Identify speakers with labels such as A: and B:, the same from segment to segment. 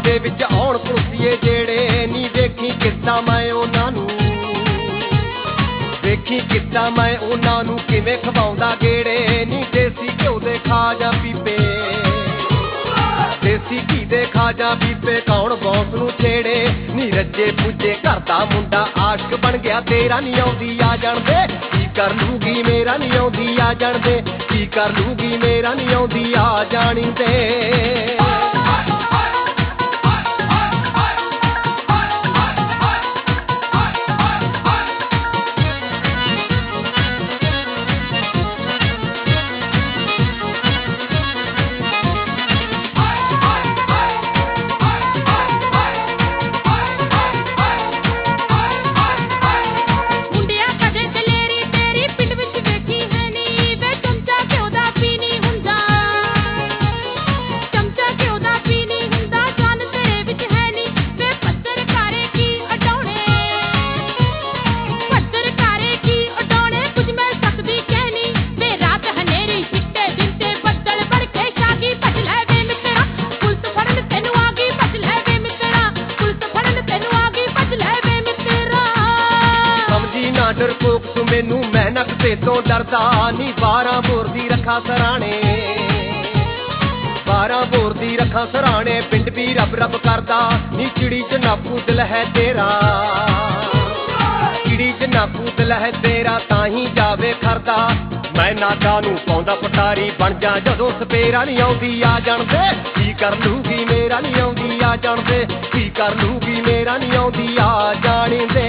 A: दे विच आउण पुलसिए जेड़े नी देखी किस्सा मैं उन्हां नूं देखी किस्सा मैं उन्हां नूं किवें खवाउंदा गेड़े नी देसी घिओ दे खा जां पीपे देसी घी दे खा जां पीपे कौन बॉस नूं छेड़े नी रज्जे पुज्जे घर दा मुंडा आशिक बन गया तेरा नी आउंदी आ जाण दे की कर लूगी मेरा नी आउंदी आ जाण दे की कर लूगी मेरा नी आउंदी आ जाणी दे डरपोक तू मैनू मेहनत ते तो डरदा नी 12 बोर दी रखा सराणे 12 बोर दी रखा सराणे पिंड भी रब रब करदा नी चिड़ी च नापू दिल है तेरा चिड़ी च नापू दिल है तेरा ताही जावे खरदा मैं नागा नू पाउंदा पटारी बन जा जदों सपेरा नी आउंदी आ जाण दे की कर लूगी मेरा नी आउंदी आ जाण दे की कर लूगी मेरा नी आउंदी आ जाणी दे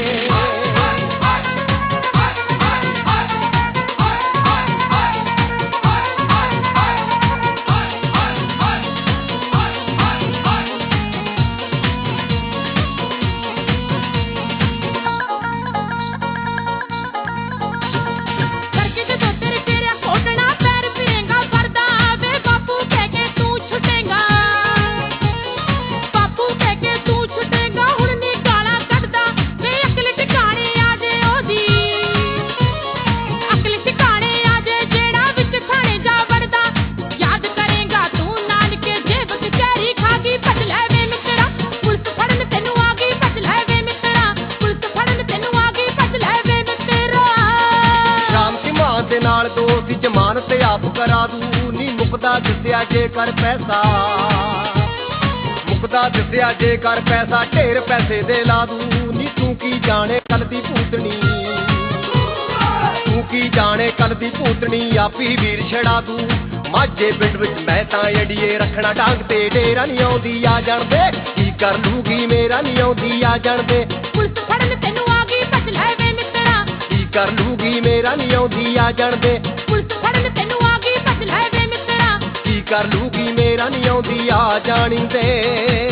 A: दोस्ती जमानत आप करा दू नी मुकदा दिसया जेकर पैसा मुकदा दिसया जेकर पैसा ढेर पैसे दे ला दू नी तू की जाने कल दी भूतनी तू की जाने कल दी भूतनी आपी वीर छड़ा दू माझे पिंड विच मैं तां अड़िए रखना डांग ते डेरा नी आउंदी आ जाण दे की कर लूगी मेरा नी आउंदी आ जाण दे पुलिस फड़न तैनू आ गई बच ले वे मित्रा की कर लूगी मेरा नी आउंदी आ जाण दे पुलिस फड़न तैनू आ गई बच ले वे मित्रा की कर लूगी मेरा नी आउंदी आ जाणी दे।